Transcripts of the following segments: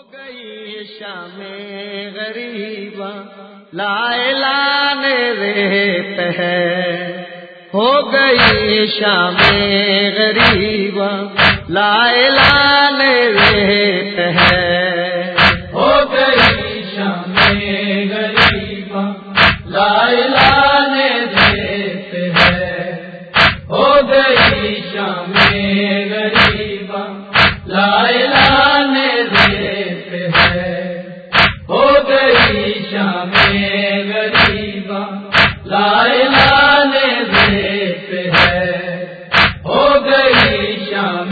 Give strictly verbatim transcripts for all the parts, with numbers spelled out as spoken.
گئی شام غریبا لا اعلان ریت ہے، ہو گئی شام غریبا لا اعلان ریت ہے، ہو گئی شام غریبا لا اعلان ریت ہے، ہو گئی شام غریبا لا اعلان ریت ہے، ہو گئی شام غریبا لا اعلان ریت ہے، ہو گئی شام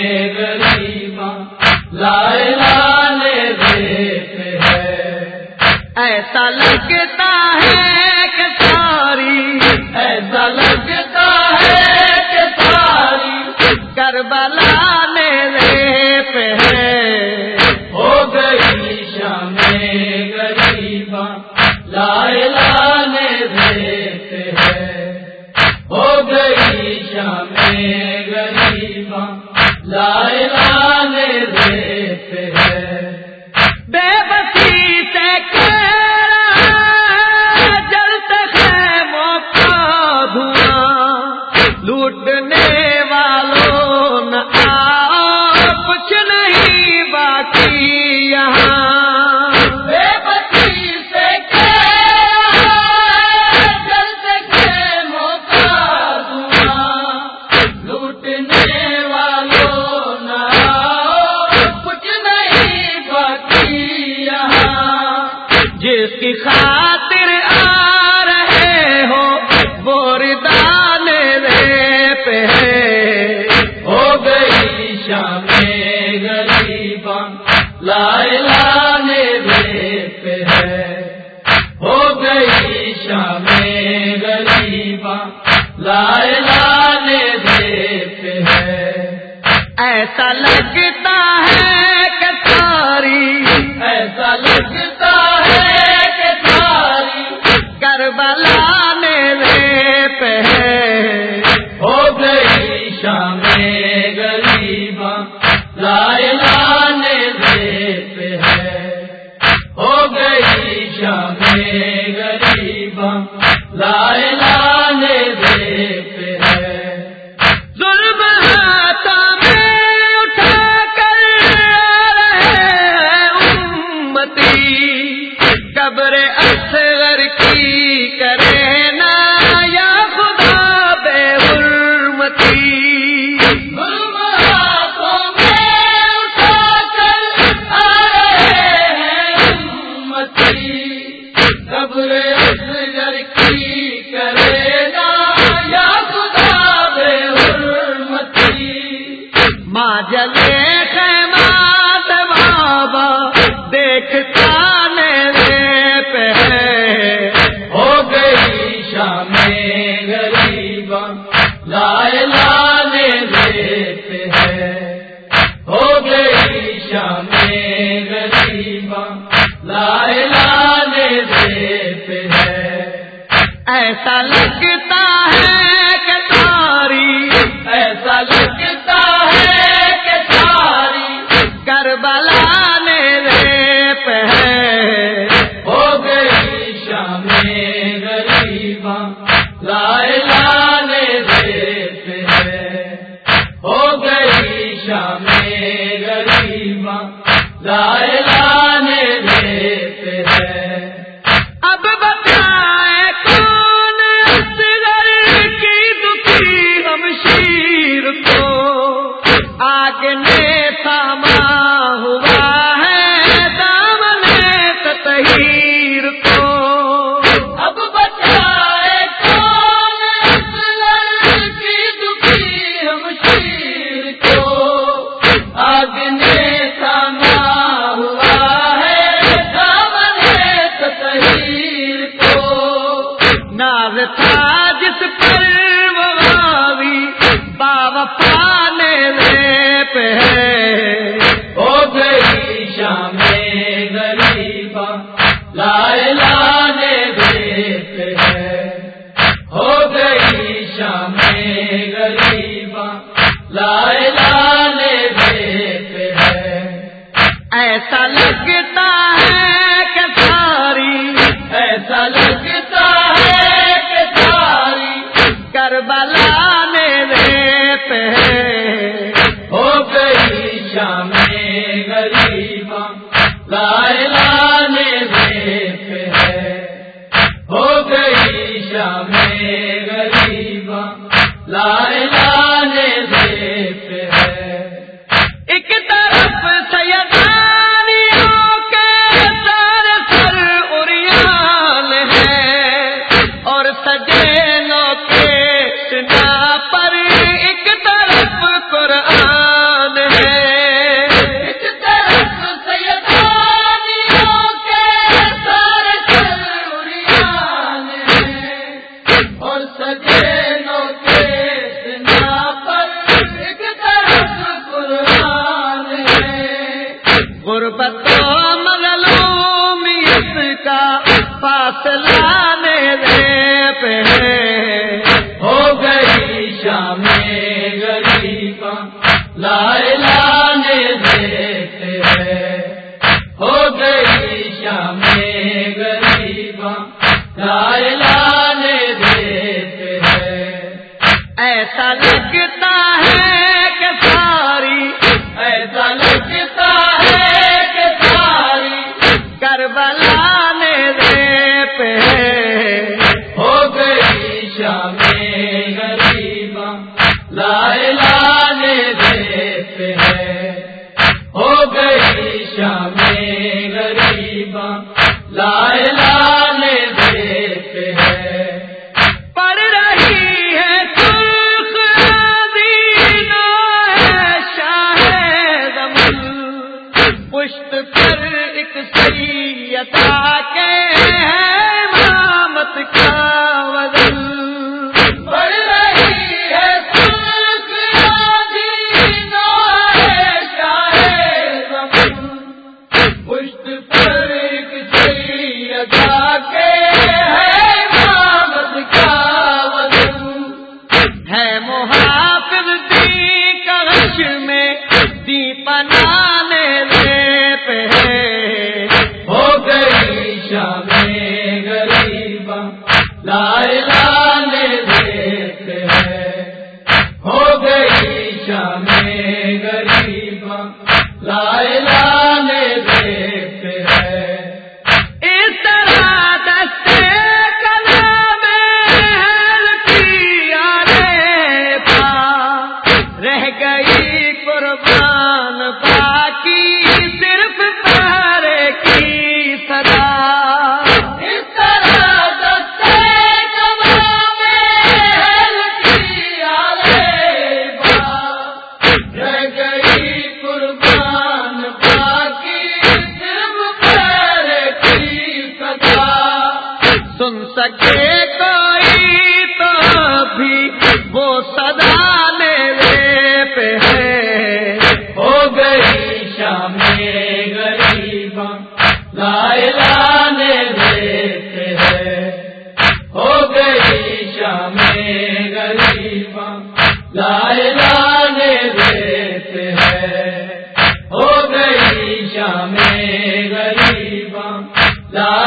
غریبا لا اعلان ریت ہے۔ ایسا لگتا ہے کہ ساری ایسا لگتا ہے کہ ساری کربلا ریت ہے، ہو گئی شام غریبا لا اعلان ریت ہے، ہو گئی شام غریبا لا اعلان ریت ہے۔ بے بسی سے کہہ جلتے خیموں کا دھواں، لوٹنے والوں نہ آؤ، کچھ نہیں باقی یہاں، بے بسی سے کہہ جلتے خیموں کا دھواں، لوٹنے والوں نہ آؤ، کچھ نہیں باقی یہاں۔ جس کی خاطر آ رہے ہو وہ ردان ریت ہے، ہو گئی شام غریبا لا اعلان ریت ہے، ہو گئی شام غریبا لا اعلان ریت ہے۔ ایسا لگتا ہے کہ ساری ایسا لگتا ہے کہ ساری کربلا ریت ہے، ہو گئی شام غریبا لا اعلان ریت ہے، ہو گئی شام غریبا لا اعلان ریت ہے۔ ظلم ہاتھوں میں اٹھا کر رہے امتی، قبر اصغر کی کرے نا یا خدا بے حرمتی، ظلم ہاتھوں میں اٹھا کر آ رہے ہیں امتی، قبر اصغر کی کرے نا یا خدا بے حرمتی۔ ماں جلے خیمات بابا دیکھتا ریت ہے، ہو گئی شام غریبا لا اعلان ریت ہے، ہو گئی شام غریبا لا اعلان ریت ہے۔ ایسا لگتا ہے کہ ساری ایسا لگتا ہے کہ ساری کربلا ریت ہے، ہو گئی شام غریبا لا اعلان ریت ہے، ہو گئی شام غریبا لا اعلان ریت ہے۔ اب بتائے کون اصغر کی دکھی ہمشیر کو آگ نے تھاما ہوا ہے دامن تطہیر کو، اب بچائے کون اصغر کی دکھی ہمشیر کو، آگ نے تھاما ہوا ایسا لگتا ہے کہ ساری ایسا لگتا ہے کہ ساری کربلا میرے پہ ہو گئی شام غریباں، لا الہ پہ ہے، ہو گئی شام غریباں، لا الہ پہ ہے۔ ایک طرف سیدانیوں کے سارے سر اریان ہے اور سجینوں کے سنا پر ایک طرف قرآن ہے۔ ایک طرف سیدانیوں کے سارے سر اریان ہے اور سجینوں کے سنا پر ایک طرف قرآن ہے۔ غربت و مظلومیت کا فاصلہ میرے پہ ہے، ہو گئی شام غریباں، لا الہ پہ ہے، ہو گئی شام غریباں، لا الہ پہ ہے۔ ایسا لگتا ہے کہ ساری ایسا لگتا ہے کہ ساری کربلا میرے پہ ہو گئی شام غریباں، لا الہ پہ ہے، ہو گئی شام غریباں، لا الہ پہ ہے۔ پڑ رہی ہے سرخ دینوں ہے شاہ زمین، پشت پر ایک سیدہ کے ہے امامت کا وزن۔ پڑ رہی ہے سرخ دینوں ہے شاہ زمین، پشت پر ایک سیدہ کے ہے امامت کا وزن۔ ہے محافظ دی کلش میں دی پنانے لے پہ ہے، ہو گئی شام غریباں، لا الہ پہ ہے، ہو گئی شام غریباں، لا الہ پہ ہے۔ اس طرح دستے کلام اہل کی آرے پا رہ گئی قربان، باقی صرف پیارے کی صدا۔ اس طرح دستے کلام اہل کی آرے پا رہ گئی قربان، باقی صرف پیارے کی صدا۔ سن سکے کوئی تو بھی وہ صدا میرے پہ ہے، ہو گئی شام غریباں، لا الہ پہ ہے، ہو گئی شام غریباں، لا الہ پہ ہے، ہو گئی شام غریباں، لا